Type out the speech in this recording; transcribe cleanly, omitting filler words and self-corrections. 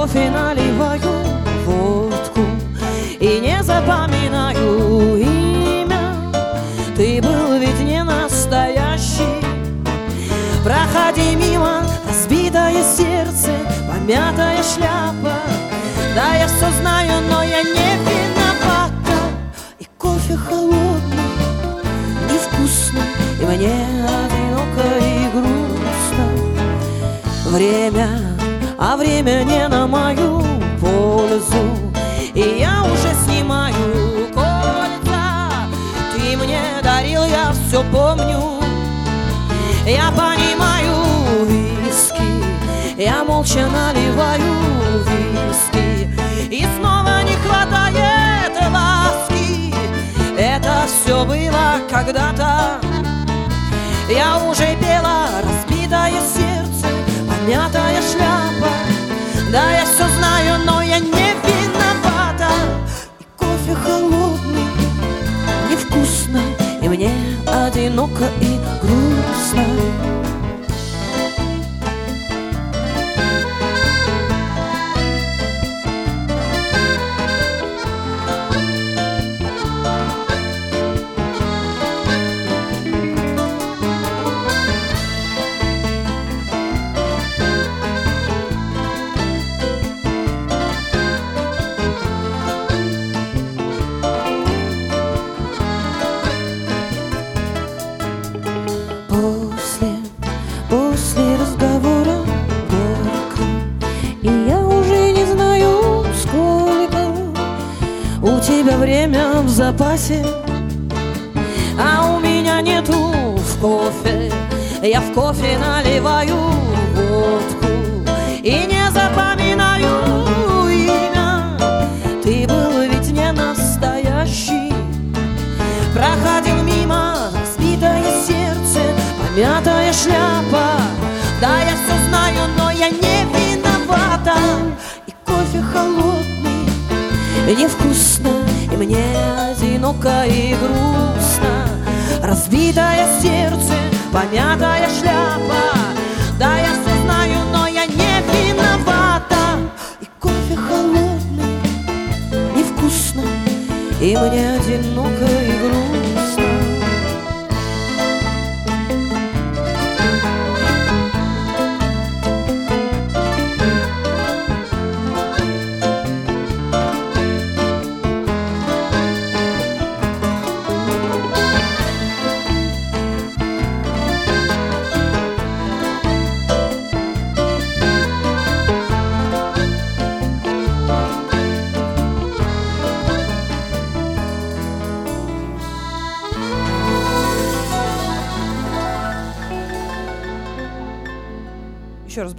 кофе наливаю водку и не запоминаю имя. Ты был ведь не настоящий. Проходи мимо, разбитое сердце, помятая шляпа. Да, я все знаю, но я не виновата. И кофе холодный, невкусно, и мне одиноко и грустно. Время, а время не на мою пользу, и я уже снимаю кольца. Ты мне дарил, я все помню. Я понимаю виски, я молча наливаю виски, и снова не хватает ласки. Это все было когда-то. Я уже пела разбитое сердце, помятая шляпа. Да, я все знаю, но я не виновата. И кофе холодный, невкусно, и мне одиноко и грустно. После разговора горько, и я уже не знаю, сколько у тебя время в запасе, а у меня нету в кофе. Я в кофе наливаю водку и не запоминаю имя. Ты был ведь не настоящий. Проходил мимо, разбитое сердце, помятая шляпа. Да, я все знаю, но я не виновата. И кофе холодный, невкусно, и мне одиноко и грустно. Разбитое сердце, помятая шляпа. Да, я все знаю, но я не виновата. И кофе холодный, невкусно, и мне одиноко